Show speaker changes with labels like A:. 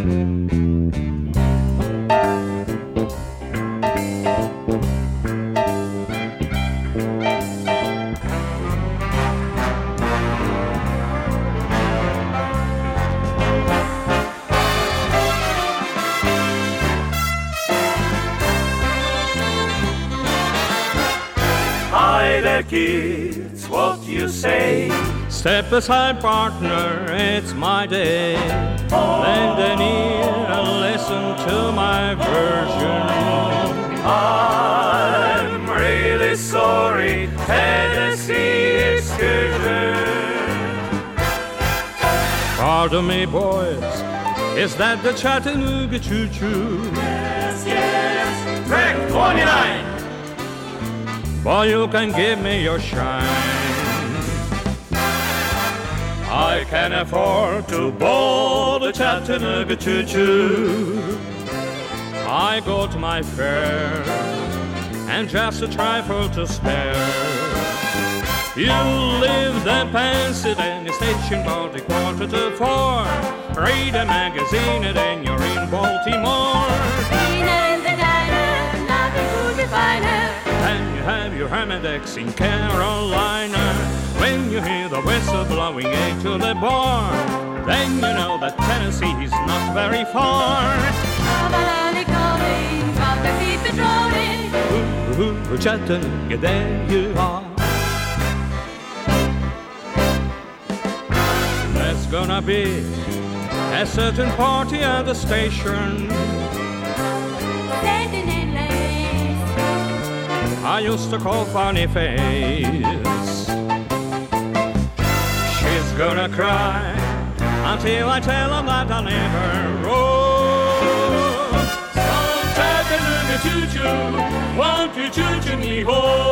A: Hi there, kids, what do you say?
B: Step aside, partner, it's my day. Lend an ear and listen to my version.
A: I'm really sorry, Tennessee excursion.
B: Pardon me, boys, is that the Chattanooga choo-choo?
A: Yes, yes, track 29.
B: Boy, you can give me your shine. I can afford to board the Chattanooga choo-choo. I go to my fare and just a trifle to spare. You live in Pennsylvania Station about 3:45. Read a magazine and then you're in Baltimore.
C: Dinner in the diner, nothing could be finer.
B: And you have your Hamedex in Carolina. When you hear the whistle blowing into the bar, then you know that Tennessee is not very far.
C: Avalon calling, got the feet patrolling.
B: Ooh, Chattanooga, there you are. There's gonna be a certain party at the station. I used to call Funny Face. She's gonna cry until I tell her that I never wrote. So Chattanooga choo-choo, won't you choo-choo me home?